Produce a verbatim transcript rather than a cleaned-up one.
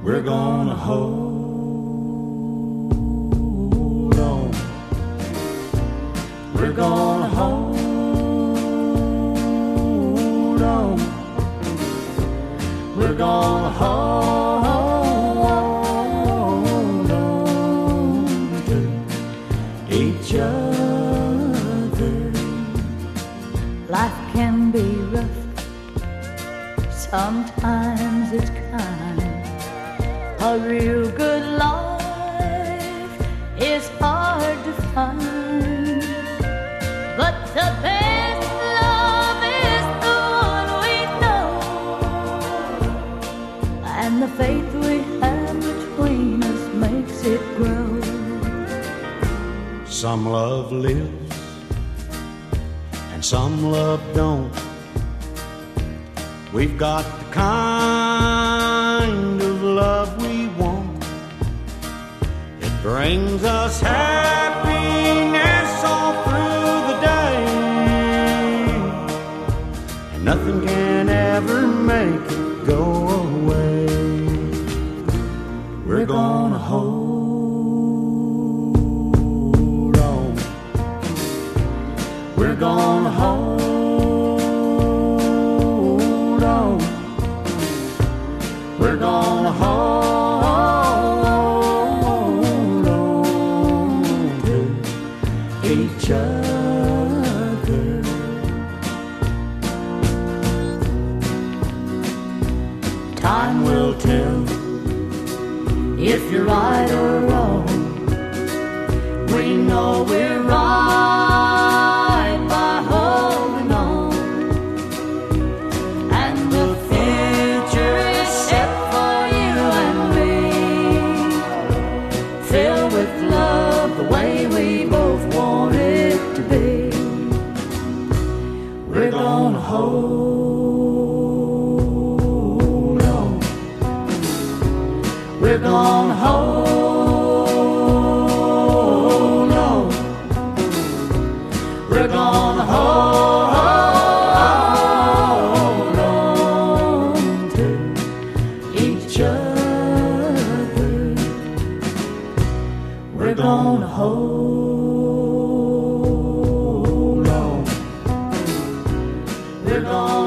We're gonna hold on. We're gonna hold on. We're gonna hold on to each other. Life can be rough, sometimes it's kind. A real good life is hard to find, but the best love is the one we know, and the faith we have between us makes it grow. Some love lives and some love don't. We've got the kind of love we want. It brings us happiness all through the day, and nothing can ever make it go away. We're gonna hold on. We're gonna hold on. We're gonna hold on to each other. Time will tell if you're right or wrong. We know we're right by holding on, and the future is set for you and me, filled with love the way we both want it to be. We're gonna hold on. We're gonna hold on. We're gonna hold on to each other. We're gonna hold on. We're gonna